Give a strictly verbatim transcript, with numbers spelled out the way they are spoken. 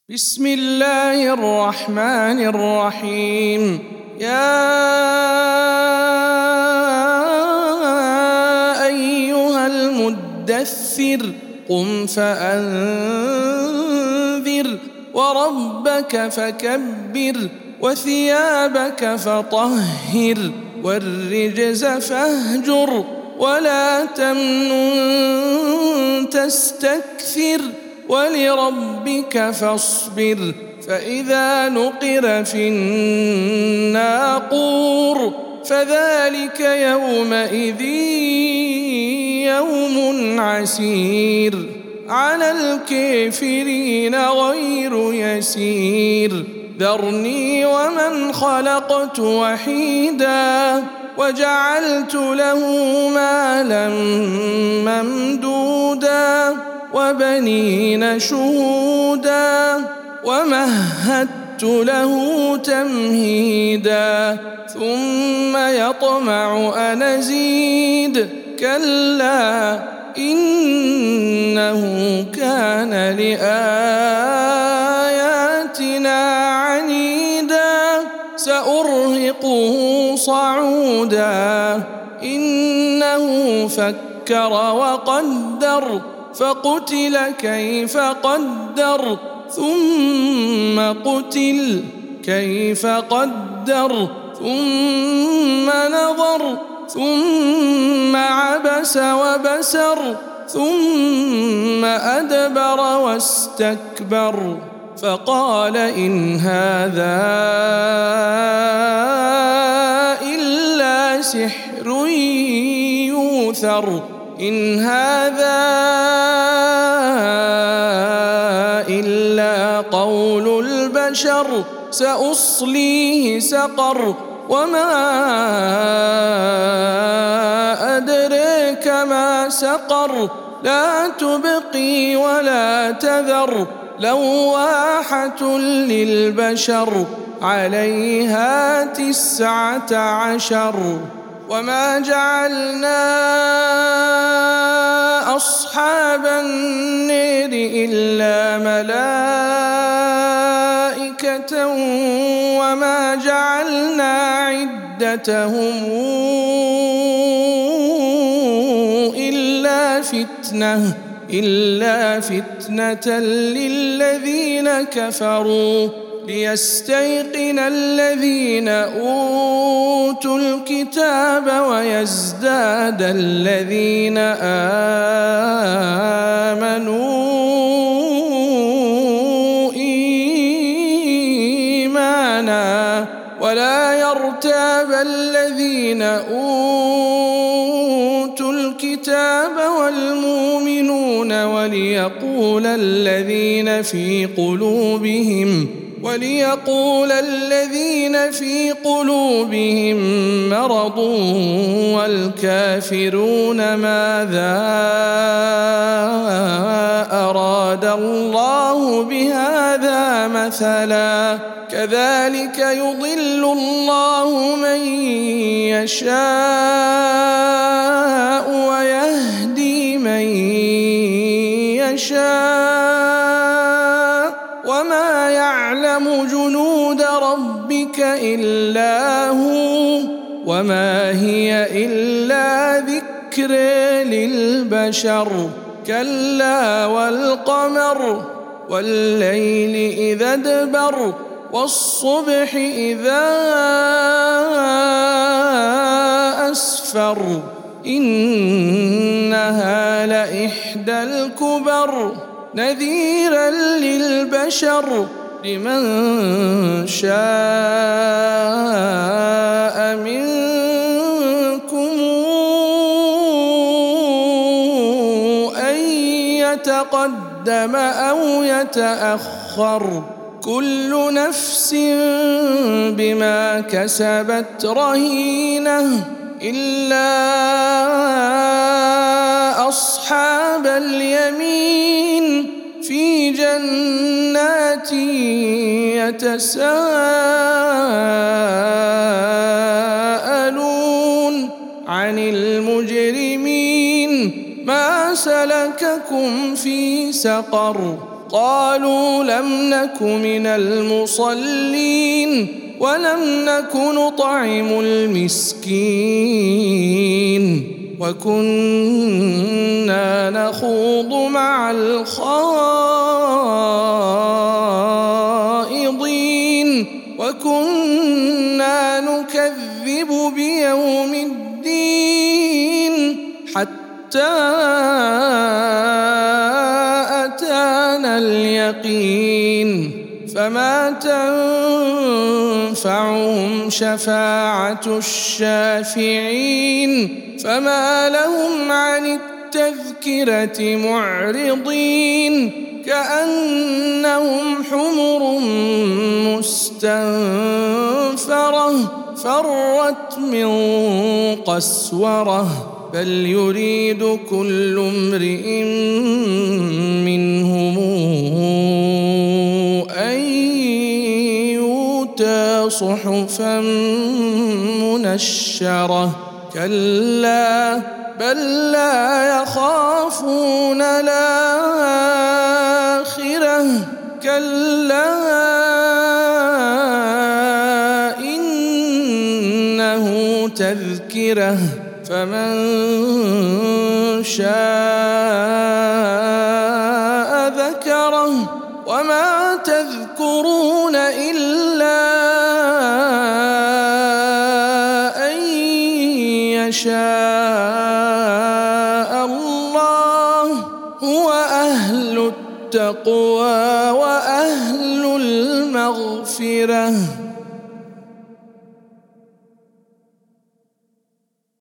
بسم الله الرحمن الرحيم. يا أيها المدثر قم فأنذر وربك فكبر وثيابك فطهر والرجز فاهجر ولا تمنن تستكثر ولربك فاصبر فإذا نقر في الناقور فذلك يومئذ يوم عسير على الكافرين غير يسير ذرني ومن خلقت وحيدا وجعلت له مالا ممدودا وبنين شهودا ومهدت له تمهيدا ثم يطمع أن أزيد كلا إنه كان لآياتنا عنيدا سأرهقه صعودا إنه فكر وقدر فقتل كيف قدر ثم قتل كيف قدر ثم نظر ثم عبس وبسر ثم أدبر واستكبر فقال إن هذا إلا سحر يؤثر إن هذا إلا قول البشر سأصليه سقر وما أدريك ما سقر لا تبقي ولا تذر لواحة للبشر عليها تسعة عشر وما جعلنا أصحاب النار إلا ملائكة وما جعلنا عدتهم إلا فتنة إلا فتنة للذين كفروا ليستيقن الذين أوتوا الكتاب ويزداد الذين آمنوا إيمانا ولا يرتاب الذين أوتوا الكتاب والمؤمنون وليقول الذين في قلوبهم وليقول الذين في قلوبهم مرض والكافرون ماذا أراد الله بهذا مثلا كذلك يضل الله من يشاء ويهدي من يشاء وما يعلم جنود ربك إلا هو وما هي إلا ذكر للبشر كلا والقمر والليل إذا ادبر والصبح إذا أسفر إنها لإحدى الكبر نذيرا للبشر لمن شاء منكم أن يتقدم أو يتأخر كل نفس بما كسبت رهينة إلا أصحاب اليمين في جنات يتساءلون عن المجرمين ما سلككم في سقر قالوا لم نك من المصلين ولم نك نطعم المسكين وكنا نخوض مع الخائضين وكنا نكذب بيوم الدين حتى أتانا اليقين فما تنفعهم شفاعة الشافعين فما لهم عن التذكرة معرضين كأنهم حمر مستنفرة فرت من قسورة بل يريد كل امرئ منهم أن يؤتى صحفا منشرة كلا بل لا يخافون الآخرة كلا إنه تذكرة فمن شاء ذكره وما تذكرون إلا أن يشاء الله هو أهل التقوى وأهل المغفرة.